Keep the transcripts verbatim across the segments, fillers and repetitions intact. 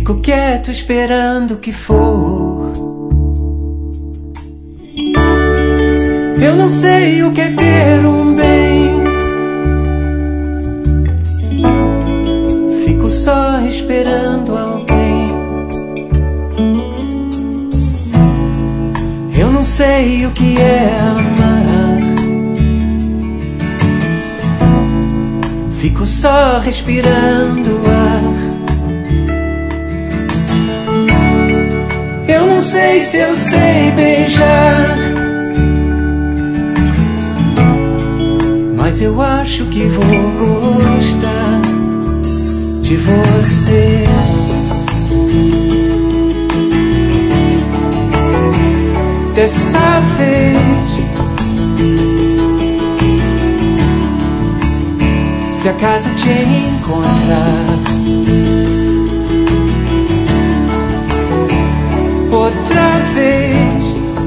Fico quieto esperando o que for. Eu não sei o que é ter um bem. Fico só esperando alguém. Eu não sei o que é amar. Fico só respirando ar. Eu não sei se eu sei beijar, mas eu acho que vou gostar de você. Dessa vez, se acaso te encontrar outra vez,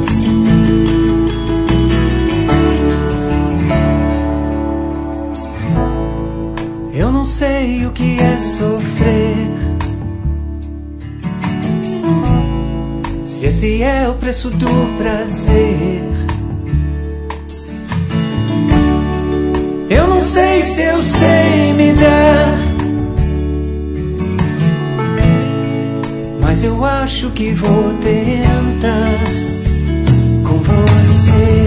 eu não sei o que é sofrer, se esse é o preço do prazer. Eu não sei se eu sei me dar, mas eu acho que vou tentar com você.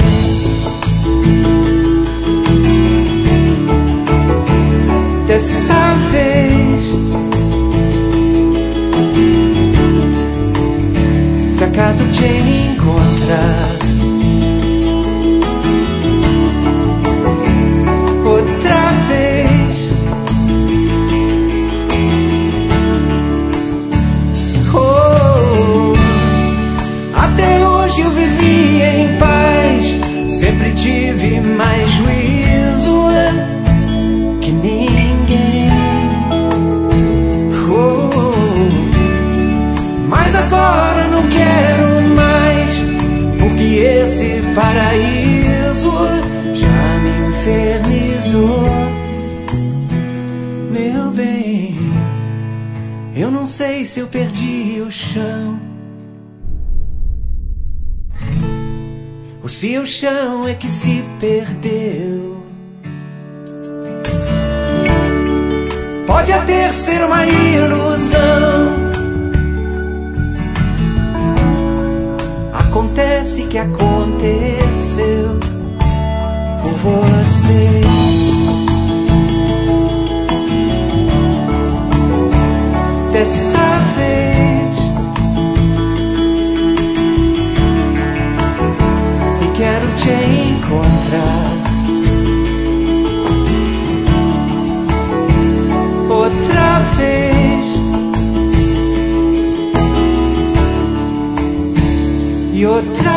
Dessa vez, se acaso te encontrar outra vez, oh, até hoje eu vivi em paz, sempre tive mais juízo que ninguém, oh, mas agora não quero mais, porque esse paraíso já me infernizou. Meu bem, eu não sei se eu perdi o chão, ou se o chão é que se perdeu. Pode até ser uma ilusão, acontece que aconteceu por você. Dessa vez, e quero te encontrar outra vez, e outra